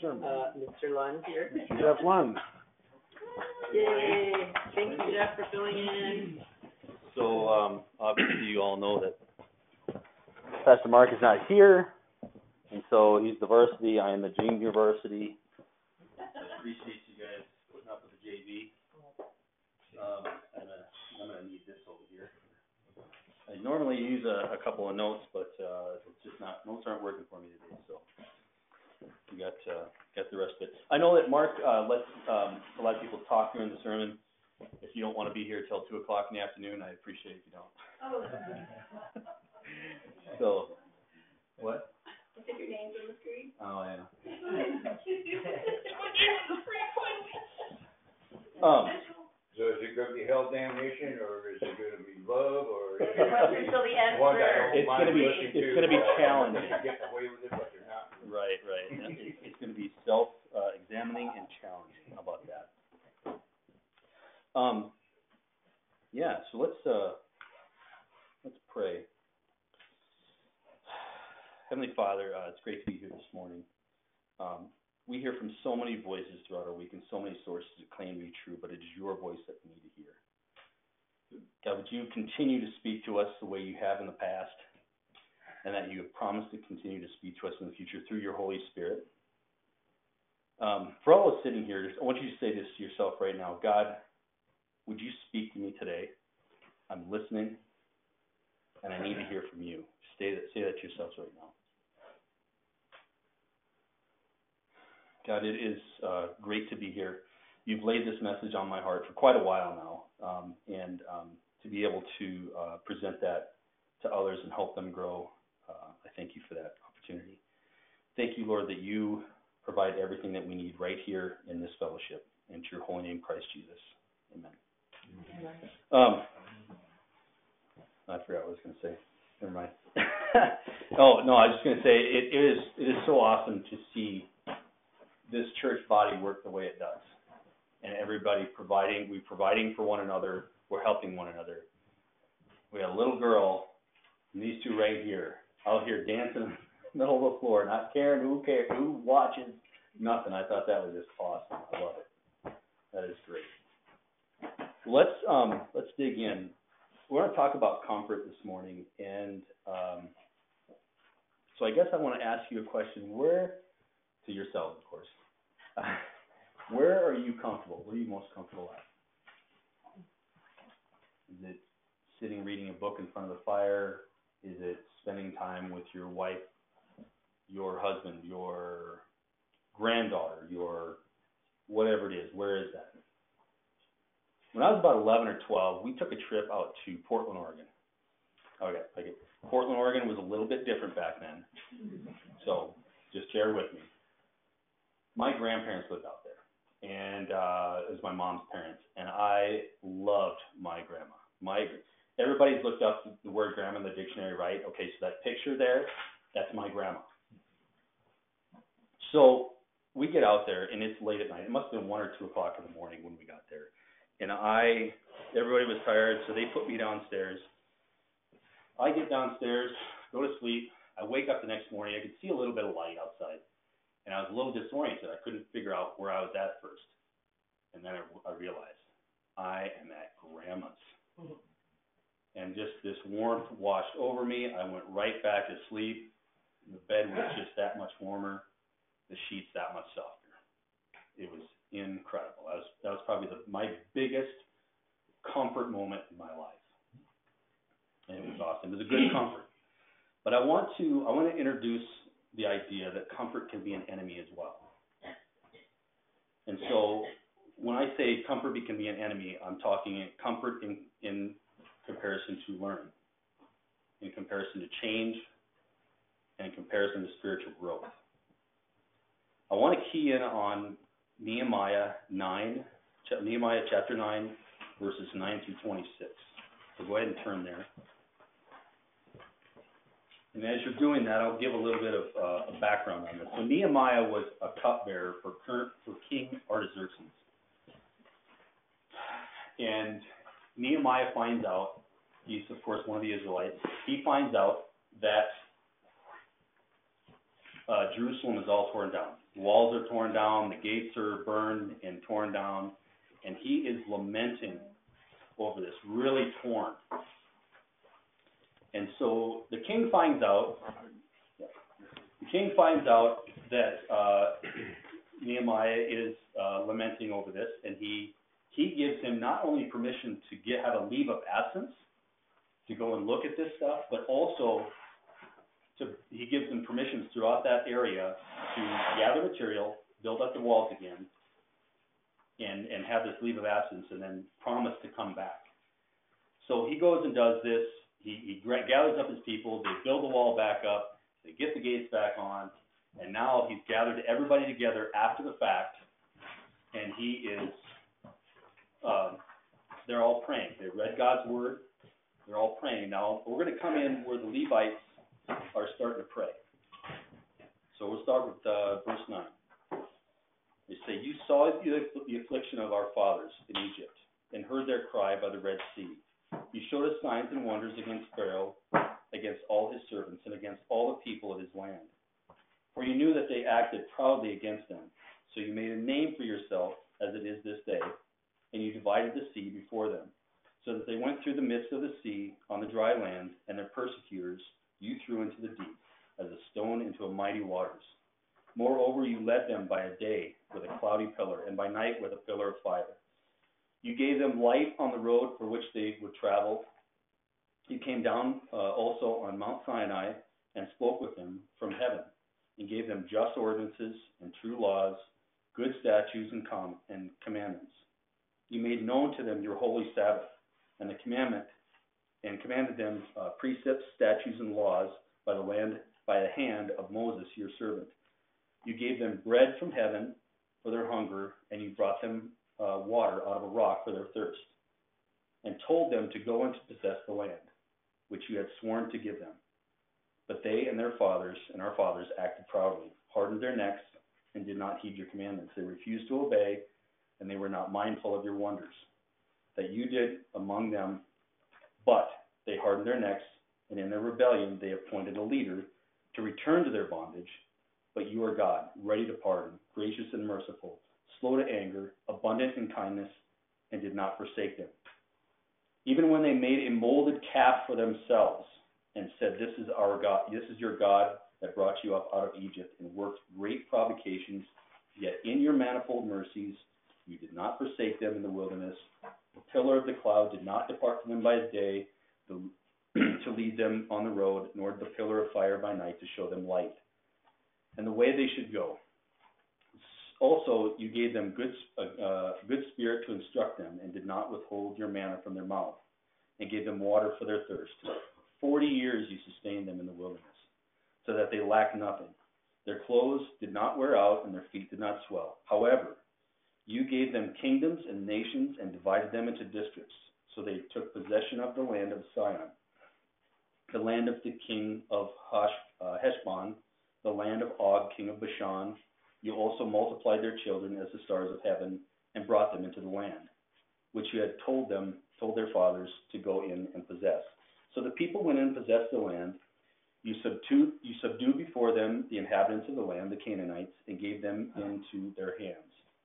sermon? Mr. Lund here. Mr. Jeff Lund. Yay! Thank you, Jeff, for filling in. So, obviously you all know that Pastor Mark is not here, and so he's the varsity, I am the junior varsity. I appreciate you guys putting up with the JV. I'm going to need this over here. I normally use a couple of notes, but it's just not, notes aren't working for me today, so we got the rest of it. I know that Mark lets a lot of people talk during the sermon. If you don't want to be here till 2 o'clock in the afternoon, I appreciate if you don't. Oh. So, what? I said your name's on the screen. Oh, yeah. So is it going to be hell damnation, or is it going to be love, or is it Question till the end, one sir. that It's going to be challenging. You get away with it, but you're not. Right. It's going to be self-examining and challenging. How about that? Yeah. So let's pray. Heavenly Father, it's great to be here this morning. We hear from so many voices throughout our week and so many sources that claim to be true, but it is your voice that we need to hear. God, would you continue to speak to us the way you have in the past, and that you have promised to continue to speak to us in the future through your Holy Spirit? For all of us sitting here, I want you to say this to yourself right now. God, would you speak to me today? I'm listening, and I need to hear from you. Say that to yourselves right now. God, it is great to be here. You've laid this message on my heart for quite a while now, and to be able to present that to others and help them grow, I thank you for that opportunity. Thank you, Lord, that you provide everything that we need right here in this fellowship. In your holy name, Christ Jesus. Amen. I forgot what I was going to say. Never mind. Oh, no, I was just going to say it is so awesome to see this church body work the way it does. And everybody we're providing for one another, we're helping one another. We had a little girl, and these two right here, out here dancing in the middle of the floor, not caring who watches, nothing. I thought that was just awesome. I love it. That is great. Let's dig in. We're going to talk about comfort this morning, and so I guess I want to ask you a question. To yourself, of course. Where are you comfortable? Where are you most comfortable at? Is it sitting reading a book in front of the fire? Is it spending time with your wife, your husband, your granddaughter, your whatever it is? Where is that? When I was about 11 or 12, we took a trip out to Portland, Oregon. Okay. Portland, Oregon was a little bit different back then. So just share with me. My grandparents lived out there, and it was my mom's parents, and I loved my grandma. Everybody's looked up the word grandma in the dictionary, right? Okay, so that picture there, that's my grandma. So we get out there, and it's late at night. It must have been 1 or 2 o'clock in the morning when we got there. And everybody was tired, so they put me downstairs. I get downstairs, go to sleep. I wake up the next morning. I could see a little bit of light outside. And I was a little disoriented. I couldn't figure out where I was at first. And then I realized I am at Grandma's. And just this warmth washed over me. I went right back to sleep. The bed was just that much warmer. The sheets that much softer. It was incredible. That was probably my biggest comfort moment in my life. And it was awesome. It was a good comfort. But I want to introduce the idea that comfort can be an enemy as well. And so when I say comfort can be an enemy, I'm talking comfort in comparison to learning, in comparison to change, and in comparison to spiritual growth. I want to key in on Nehemiah chapter 9, verses 9 through 26. So go ahead and turn there. And as you're doing that, I'll give a little bit of a background on this. So Nehemiah was a cupbearer for King Artaxerxes. And Nehemiah finds out, he's of course one of the Israelites, he finds out that Jerusalem is all torn down. The walls are torn down, the gates are burned and torn down, and he is lamenting over this, really torn. And so the king finds out that Nehemiah is lamenting over this, and he gives him not only permission to have a leave of absence to go and look at this stuff, but also he gives him permissions throughout that area to gather material, build up the walls again, and have this leave of absence, and then promise to come back. So he goes and does this. He gathers up his people. They build the wall back up. They get the gates back on, and now he's gathered everybody together after the fact, and he is. They're all praying. They read God's word. They're all praying. Now we're going to come in where the Levites are starting to pray. So we'll start with verse 9. They say, "You saw the affliction of our fathers in Egypt, and heard their cry by the Red Sea. You showed us signs and wonders against Pharaoh, against all his servants, and against all the people of his land. For you knew that they acted proudly against them. So you made a name for yourself, as it is this day, and you divided the sea before them, so that they went through the midst of the sea on the dry land, and their persecutors you threw into the deep, as a stone into a mighty waters. Moreover, you led them by a day with a cloudy pillar, and by night with a pillar of fire. You gave them light on the road for which they would travel. You came down also on Mount Sinai and spoke with them from heaven, and gave them just ordinances and true laws, good statutes and commandments. You made known to them your holy Sabbath, and the commandment, and commanded them precepts, statutes, and laws by the hand of Moses your servant. You gave them bread from heaven for their hunger, and you brought them water out of a rock for their thirst, and told them to go and to possess the land, which you had sworn to give them. But they and their fathers and our fathers acted proudly, hardened their necks, and did not heed your commandments. They refused to obey, and they were not mindful of your wonders that you did among them. But they hardened their necks, and in their rebellion they appointed a leader to return to their bondage. But you are God, ready to pardon, gracious and merciful, slow to anger, abundant in kindness, and did not forsake them. Even when they made a molded calf for themselves and said, this is our God, this is your God that brought you up out of Egypt, and worked great provocations, yet in your manifold mercies you did not forsake them in the wilderness. The pillar of the cloud did not depart from them by day to lead them on the road, nor the pillar of fire by night to show them light and the way they should go. Also, you gave them good spirit to instruct them, and did not withhold your manna from their mouth, and gave them water for their thirst. 40 years you sustained them in the wilderness, so that they lacked nothing. Their clothes did not wear out, and their feet did not swell. However, you gave them kingdoms and nations, and divided them into districts. So they took possession of the land of Sihon, the land of the king of Heshbon, the land of Og, king of Bashan. You also multiplied their children as the stars of heaven, and brought them into the land, which you had told their fathers to go in and possess. So the people went in and possessed the land. You subdued before them the inhabitants of the land, the Canaanites, and gave them into their hands,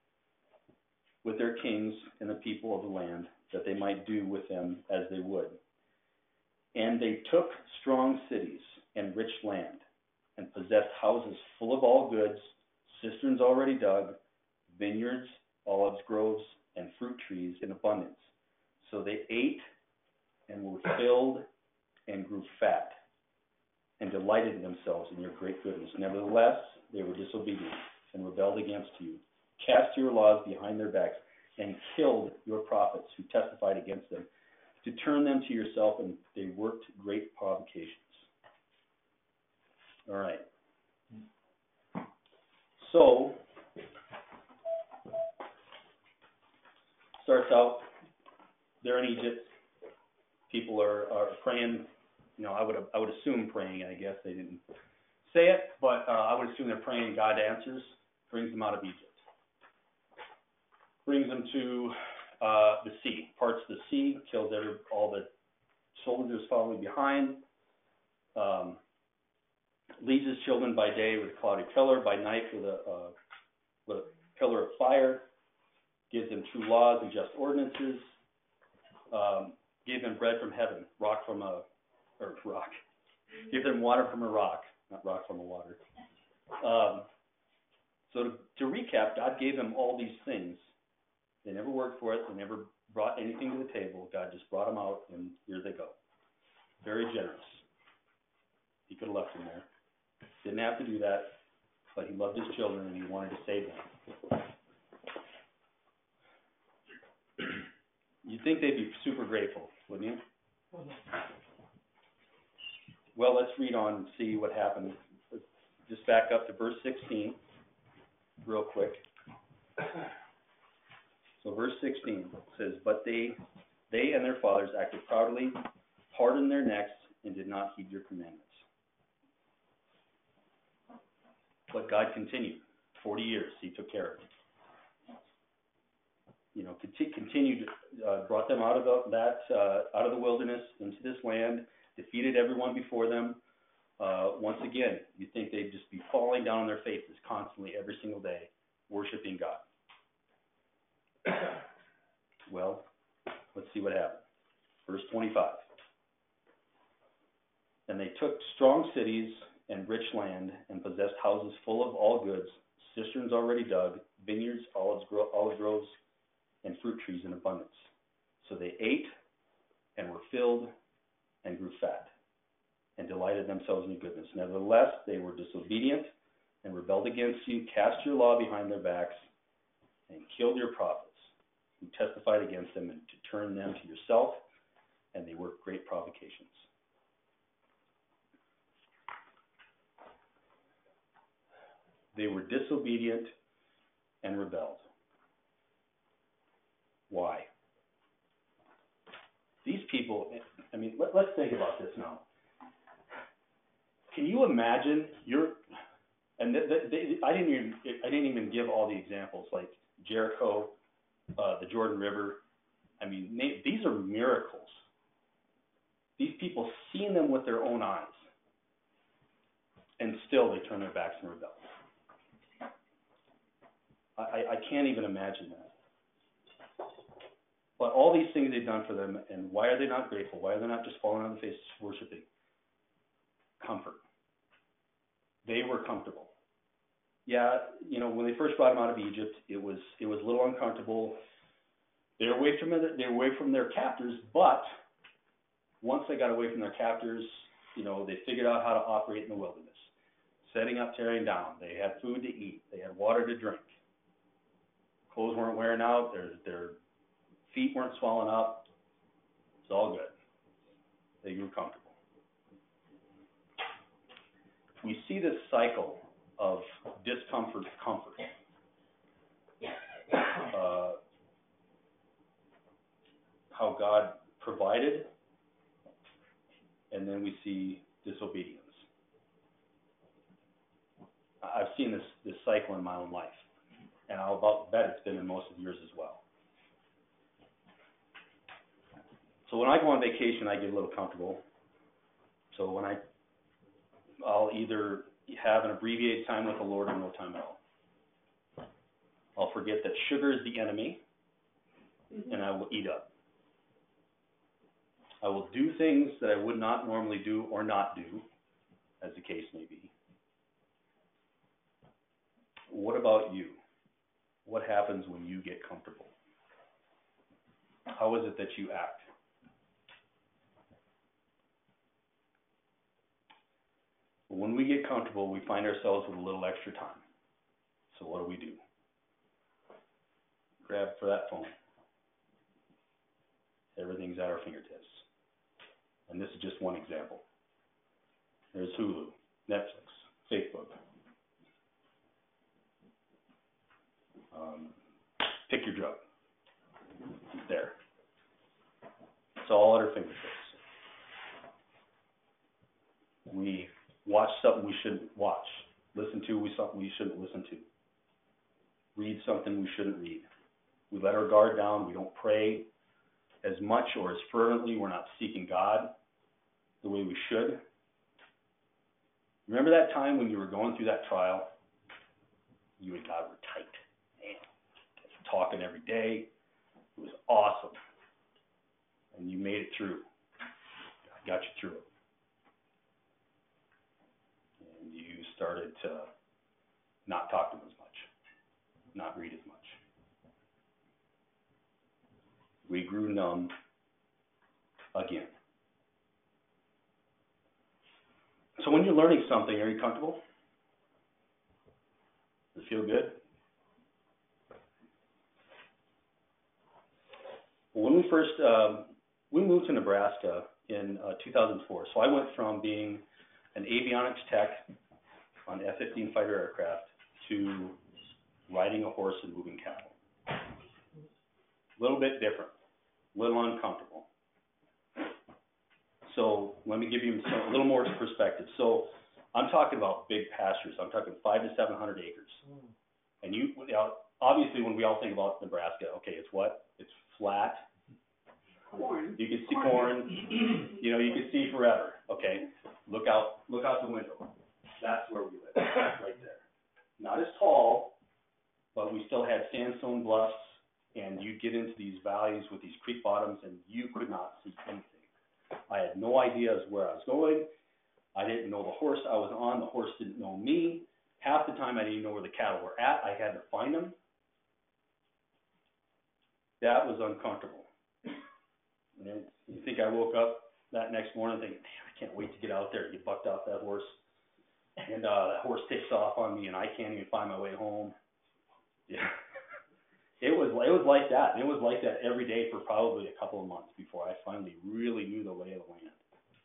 with their kings and the people of the land, that they might do with them as they would. And they took strong cities and rich land, and possessed houses full of all goods, cisterns already dug, vineyards, olive groves, and fruit trees in abundance. So they ate and were filled and grew fat, and delighted themselves in your great goodness. Nevertheless, they were disobedient and rebelled against you, cast your laws behind their backs, and killed your prophets who testified against them, to turn them to yourself, and they worked great provocations. All right. So, starts out, they're in Egypt. People are praying. You know, I would assume praying. I guess they didn't say it, but I would assume they're praying. God answers, brings them out of Egypt, brings them to the sea, parts the sea, kills all the soldiers following behind. leads his children by day with a cloudy pillar, by night with a pillar of fire, gives them true laws and just ordinances, gave them bread from heaven, give them water from a rock, not rock from a water. So to recap, God gave them all these things. They never worked for it. They never brought anything to the table. God just brought them out, and here they go. Very generous. He could have left them there. Didn't have to do that, but he loved his children, and he wanted to save them. You'd think they'd be super grateful, wouldn't you? Well, let's read on and see what happened. Let's just back up to verse 16 real quick. So verse 16 says, "But they and their fathers acted proudly, hardened their necks, and did not heed your commandments." But God continued. 40 years he took care of them. Continued, brought them out of the wilderness into this land, defeated everyone before them. Once again, you'd think they'd just be falling down on their faces constantly every single day, worshiping God. Well, let's see what happened. Verse 25. "And they took strong cities and rich land, and possessed houses full of all goods, cisterns already dug, vineyards, olive groves, and fruit trees in abundance. So they ate and were filled and grew fat, and delighted themselves in goodness. Nevertheless, they were disobedient and rebelled against you, cast your law behind their backs, and killed your prophets, who testified against them, and to turn them to yourself, and they worked great provocations." They were disobedient and rebelled. Why? These people, let's think about this now. Can you imagine I didn't even give all the examples, like Jericho, the Jordan River. These are miracles. These people seen them with their own eyes, and still they turn their backs and rebel. I can't even imagine that. But all these things they've done for them, and why are they not grateful? Why are they not just falling on the face worshiping? Comfort. They were comfortable. Yeah, when they first brought them out of Egypt, it was a little uncomfortable. They were away from their captors, but once they got away from their captors, they figured out how to operate in the wilderness. Setting up, tearing down. They had food to eat. They had water to drink. Clothes weren't wearing out. Their feet weren't swelling up. It's all good. They grew comfortable. We see this cycle of discomfort to comfort. How God provided, and then we see disobedience. I've seen this cycle in my own life, and I'll about bet it's been in most of yours as well. So when I go on vacation, I get a little comfortable. So when I'll either have an abbreviated time with the Lord or no time at all. I'll forget that sugar is the enemy, and I will eat up. I will do things that I would not normally do or not do, as the case may be. What about you? What happens when you get comfortable? How is it that you act? When we get comfortable, we find ourselves with a little extra time. So what do? Grab for that phone. Everything's at our fingertips. And this is just one example. There's Hulu, Netflix, Facebook. Pick your drug. It's there. It's all at our fingertips. We watch something we shouldn't watch. Listen to something we shouldn't listen to. Read something we shouldn't read. We let our guard down. We don't pray as much or as fervently. We're not seeking God the way we should. Remember that time when you were going through that trial? You and God were tight. Man, talking every day. It was awesome. And you made it through. God got you through it. And you started to not talk to him as much, not read as much. We grew numb again. So when you're learning something, are you comfortable? Does it feel good? Well, when we first, we moved to Nebraska in 2004. So I went from being an avionics tech on F-15 fighter aircraft to riding a horse and moving cattle. A little bit different, a little uncomfortable. So let me give you a little more perspective. So I'm talking about big pastures. I'm talking 500 to 700 acres. And you know, obviously, when we all think about Nebraska, okay, it's what? It's flat. Corn. You can see corn. You know, you can see forever. Okay, look out the window. That's where we live, right there. Not as tall, but we still had sandstone bluffs, and you'd get into these valleys with these creek bottoms, and you could not see anything. I had no idea as where I was going. I didn't know the horse I was on. The horse didn't know me. Half the time I didn't know where the cattle were at. I had to find them. That was uncomfortable. And you think I woke up that next morning thinking, man, I can't wait to get out there and get bucked off that horse. And that horse takes off on me and I can't even find my way home. Yeah. It was like that. And it was like that every day for probably a couple of months before I finally really knew the lay of the land.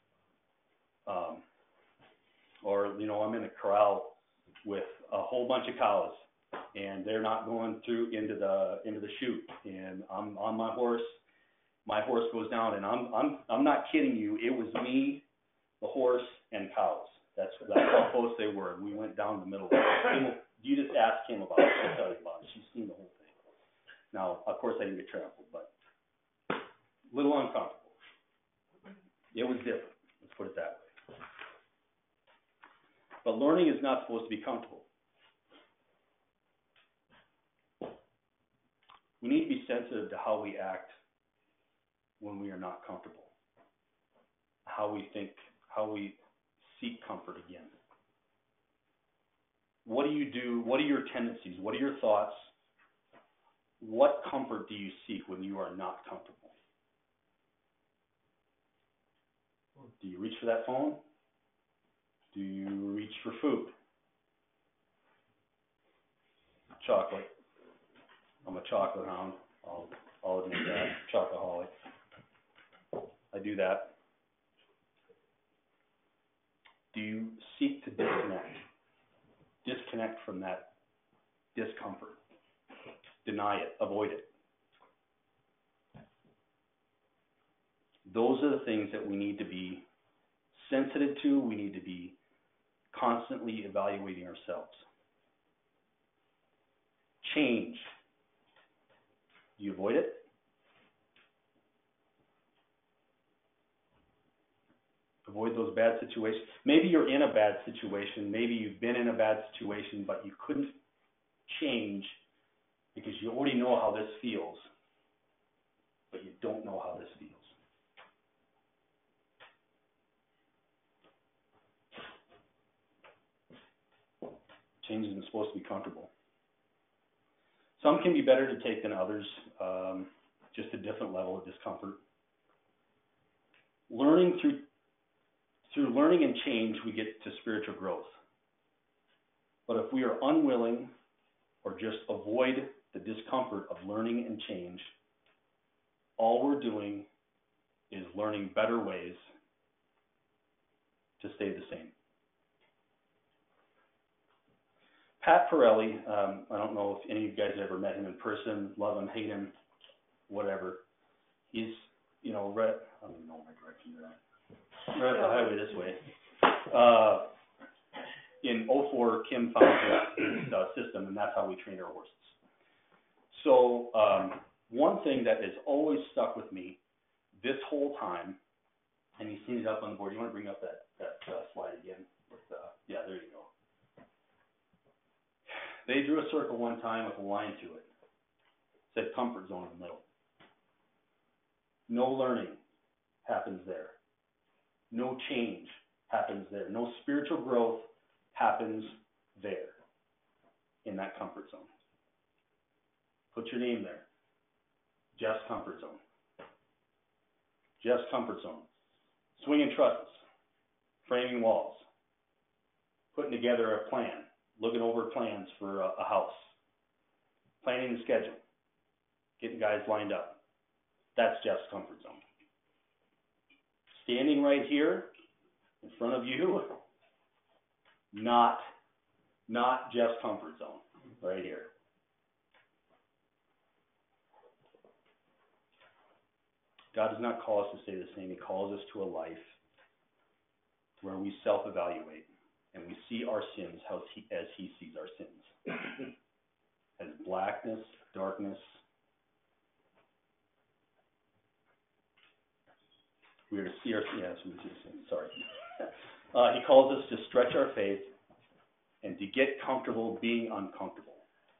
Or, you know, I'm in a corral with a whole bunch of cows and they're not going through into the chute, and I'm on my horse goes down, and I'm not kidding you, it was me, the horse, and cows. That's how close they were. We went down the middle of it. You just ask Kim about it, she'll tell you about it. She's seen the whole thing. Now, of course I didn't get trampled, but a little uncomfortable. It was different, let's put it that way. But learning is not supposed to be comfortable. We need to be sensitive to how we act when we are not comfortable, how we think, how we seek comfort again. What do you do? What are your tendencies? What are your thoughts? What comfort do you seek when you are not comfortable? Do you reach for that phone? Do you reach for food? Chocolate. I'm a chocolate hound. I'll admit that. Chocoholic. I do that. Do you seek to disconnect? Disconnect from that discomfort. Deny it. Avoid it. Those are the things that we need to be sensitive to. We need to be constantly evaluating ourselves. Change. Do you avoid it? Avoid those bad situations. Maybe you're in a bad situation. Maybe you've been in a bad situation, but you couldn't change because you already know how this feels, but you don't know how this feels. Change isn't supposed to be comfortable. Some can be better to take than others, just a different level of discomfort. Learning through learning and change, we get to spiritual growth. But if we are unwilling or just avoid the discomfort of learning and change, all we're doing is learning better ways to stay the same. Pat Pirelli, I don't know if any of you guys have ever met him in person, love him, hate him, whatever. He's, you know, I don't even know my direction you're at. Right up the highway this way. In 2004, Kim found his system, and that's how we trained our horses. So one thing that has always stuck with me this whole time, and you've seen it up on the board. You want to bring up that slide again? Yeah, there you go. They drew a circle one time with a line to it. Said comfort zone in the middle. No learning happens there. No change happens there. No spiritual growth happens there, in that comfort zone. Put your name there. Jeff's comfort zone. Jeff's comfort zone. Swinging trusses, framing walls, putting together a plan, looking over plans for a house, planning the schedule, getting guys lined up. That's Jeff's comfort zone. Standing right here in front of you, not Jeff's comfort zone, right here. God does not call us to stay the same. He calls us to a life where we self-evaluate and we see our sins as He sees our sins. As blackness, darkness. We are to see our sins. Sorry. He calls us to stretch our faith and to get comfortable being uncomfortable.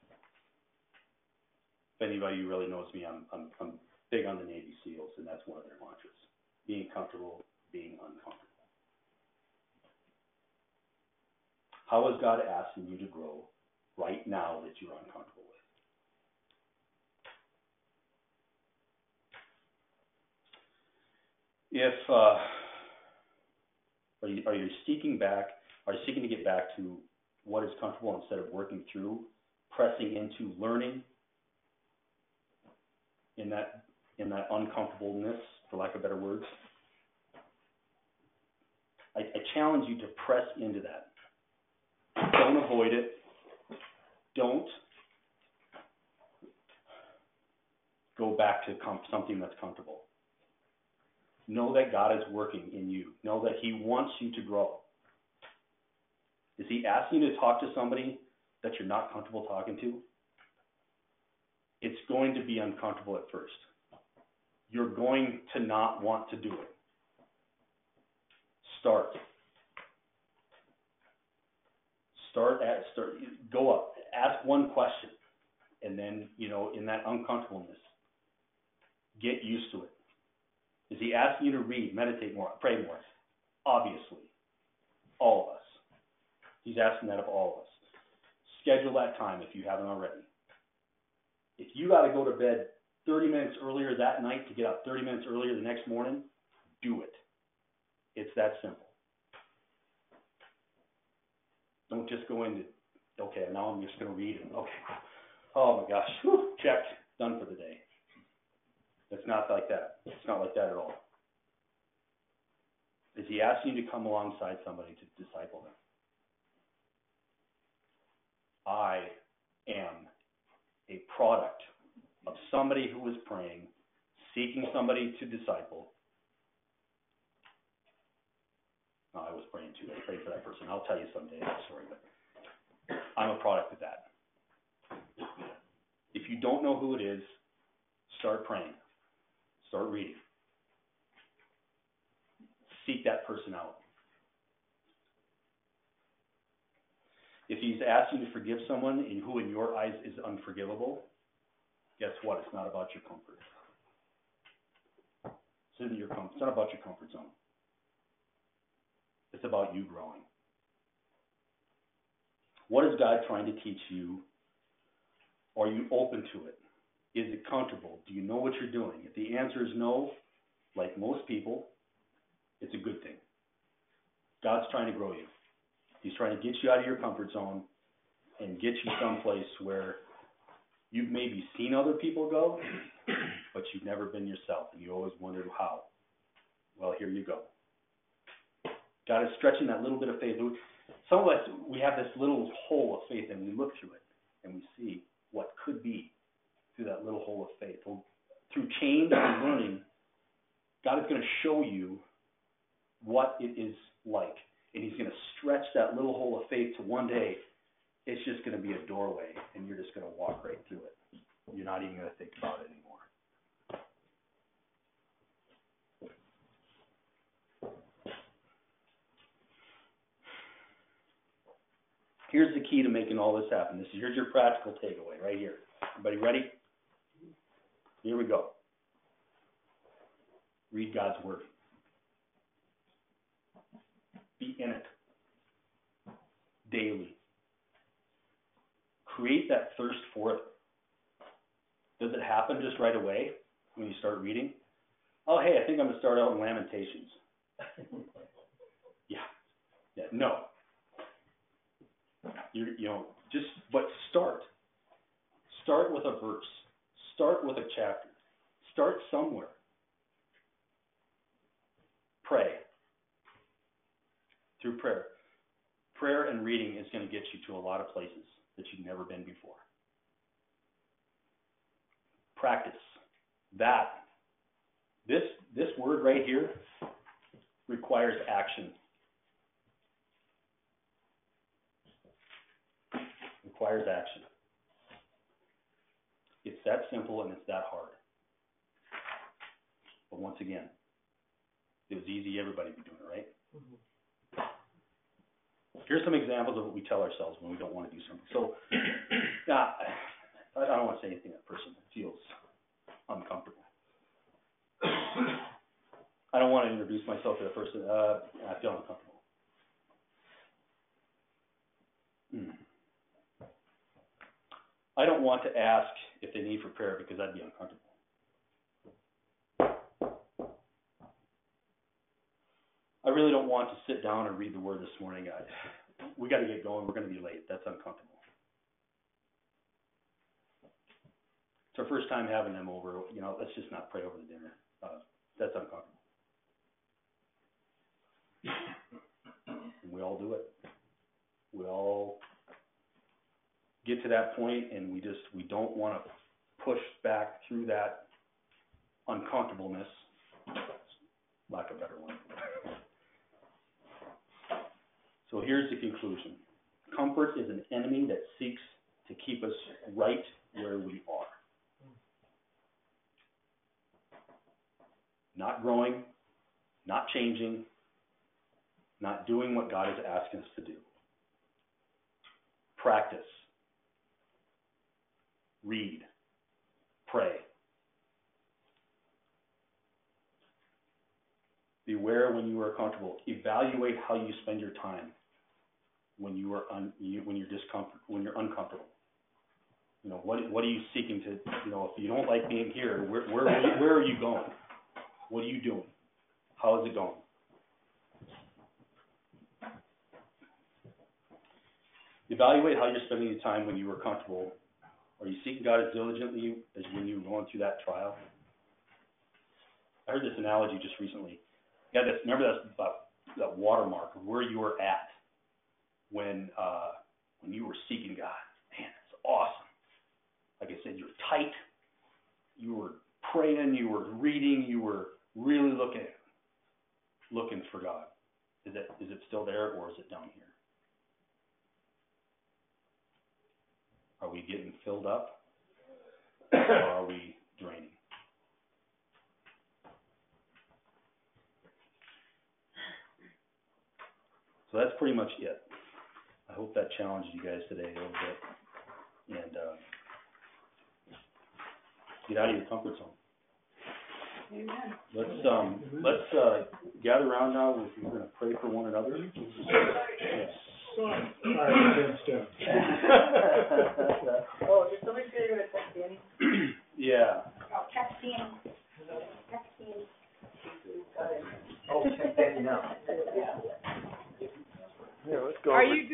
If anybody who really knows me, I'm big on the Navy SEALs, and that's one of their mantras. Being comfortable, being uncomfortable. How is God asking you to grow right now that you're uncomfortable with? If are you seeking back? Are you seeking to get back to what is comfortable instead of working through, pressing into learning in that uncomfortableness, for lack of better words? I challenge you to press into that. Don't avoid it. Don't go back to something that's comfortable. Know that God is working in you. Know that He wants you to grow. Is He asking you to talk to somebody that you're not comfortable talking to? It's going to be uncomfortable at first. You're going to not want to do it. Start. Go up. Ask one question. And then, in that uncomfortableness, get used to it. Is He asking you to read, meditate more, pray more? Obviously. All of us. He's asking that of all of us. Schedule that time if you haven't already. If you got to go to bed 30 minutes earlier that night to get up 30 minutes earlier the next morning, do it. It's that simple. Don't just go into, okay, now I'm just going to read it. Okay. Oh my gosh. Whew, check. Done for the day. It's not like that. It's not like that at all. Is He asking you to come alongside somebody to disciple them? I am a product of somebody who was praying, seeking somebody to disciple. No, I was praying too. I prayed for that person. I'll tell you someday that story, but I'm a product of that. If you don't know who it is, start praying. Start reading. Seek that person out. If He's asking you to forgive someone who in your eyes is unforgivable, guess what? It's not about your comfort. It's not about your comfort zone. It's about you growing. What is God trying to teach you? Are you open to it? Is it comfortable? Do you know what you're doing? If the answer is no, like most people, it's a good thing. God's trying to grow you. He's trying to get you out of your comfort zone and get you someplace where you've maybe seen other people go, but you've never been yourself, and you always wondered how. Well, here you go. God is stretching that little bit of faith. Some of us, we have this little hole of faith, and we look through it, and we see what could be through that little hole of faith. Well, through change and learning, God is going to show you what it is like. And He's going to stretch that little hole of faith to one day, it's just going to be a doorway, and you're just going to walk right through it. You're not even going to think about it anymore. key to making all this happen. Here's your practical takeaway right here. Everybody ready? Here we go. Read God's Word. Be in it. Daily. Create that thirst for it. Does it happen just right away when you start reading? Oh, hey, I think I'm going to start out in Lamentations. No. But start. Start with a verse. Start with a chapter. Start somewhere. Pray. Through prayer. Prayer and reading is going to get you to a lot of places that you've never been before. Practice. This word right here requires action. Requires action. It's that simple and it's that hard. But once again, if it was easy, everybody would be doing it, right? Mm-hmm. Here's some examples of what we tell ourselves when we don't want to do something. So, I don't want to say anything that person feels uncomfortable. I don't want to introduce myself to the person. I feel uncomfortable. I don't want to ask if they need for prayer because I'd be uncomfortable. I really don't want to sit down and read the Word this morning. We got to get going. We're going to be late. That's uncomfortable. It's our first time having them over. Let's just not pray over the dinner. That's uncomfortable. And we all do it. We all get to that point, and we don't want to push back through that uncomfortableness. Lack of a better one. So here's the conclusion. Comfort is an enemy that seeks to keep us right where we are. Not growing, not changing, not doing what God is asking us to do. Practice. Read. Pray. Beware when you are comfortable. Evaluate how you spend your time when you're uncomfortable. What are you seeking to? If you don't like being here, where are you going? What are you doing? How is it going? Evaluate how you're spending your time when you are comfortable. Are you seeking God as diligently as when you were going through that trial? I heard this analogy just recently. Remember that watermark of where you were at when you were seeking God. Man, it's awesome. Like I said, you're tight. You were praying. You were reading. You were really looking for God. Is it still there, or is it down here? Are we getting filled up, or are we draining? So that's pretty much it. I hope that challenged you guys today a little bit, and get out of your comfort zone. Amen. Let's gather around now. We're going to pray for one another. Yes. Oh, did somebody say you're going to text Danny? Yeah. Oh, text Danny. Text Danny. Oh, text Danny now. Here, let's go. Are you